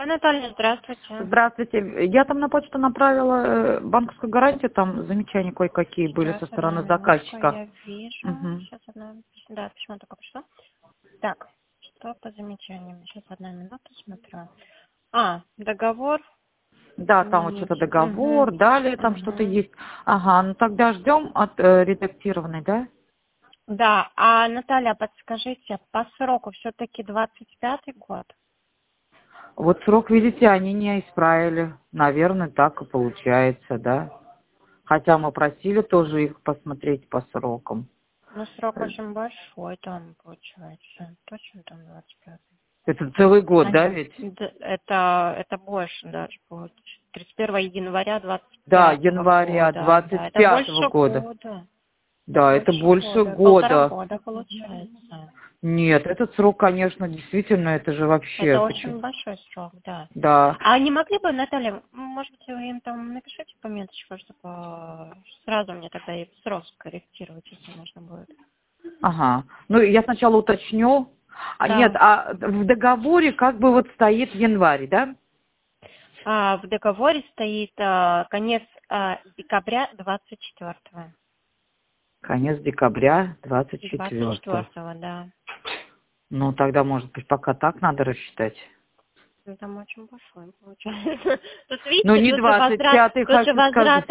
Наталья, здравствуйте. Здравствуйте. Я там на почту направила банковскую гарантию, там замечания кое-какие были со Сейчас, одну стороны минутку, заказчика. я вижу. Мгм. Сейчас, да, письмо только пришло. Так, что по замечаниям? Сейчас, одна минута, смотрю. Договор. Да, там вот что-то Угу, договор, далее там что-то угу. есть. Ага, ну тогда ждем от редактированной, да? Да, Наталья, подскажите, по сроку все-таки 25-й год? Вот срок, видите, они не исправили. Наверное, так и получается, да? Хотя мы просили тоже их посмотреть по срокам. Ну, срок очень большой там, получается. Точно там 25-й? Это целый год, да, ведь? Это больше даже будет. 31 января Да, 25 января года. Да, это 25-го больше года. года. Да, это Больше больше года. Полтора года. года получается. Нет, этот срок, конечно, действительно, это же вообще... Это Почему? очень большой срок, да. Да. А не могли бы, Наталья, может быть, вы им там напишите пометочку, чтобы сразу мне тогда и срок скорректировать, если можно будет. Ага. Ну, я сначала уточню. Нет, Да. а в договоре как бы вот стоит январь, да? В договоре стоит конец декабря 24-го. Конец декабря 24-го. 24-го, да. Ну, тогда, может быть, пока так надо рассчитать. Ну, там очень большой получается. Тут, Ну, видите, не 25-й, тут же хочу сказать.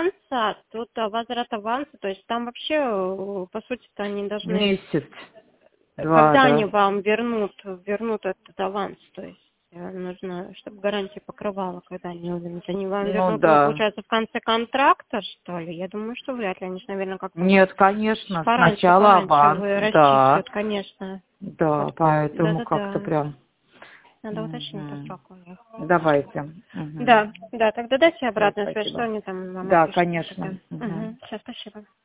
возврат аванса, то есть там вообще, по сути-то, они должны, Месяц, два, когда они да. вам вернут этот аванс, то есть нужно, чтобы гарантия покрывала, когда они увидят. Они вам Ну, вернут его, да. получается, в конце контракта, что ли? Я думаю, что вряд ли. Они же, наверное, как-то Нет, конечно, пораньше сначала аванс, вы да. рассчитывают, конечно. Да, поэтому как-то Да-да-да. прям... Надо уточнить по Мгм. сроку у них. Давайте. Мгм. Да, тогда дайте Всё, обратную связь, что спасибо. они там вам Да, отпишут тогда. конечно. Мгм. Все, спасибо.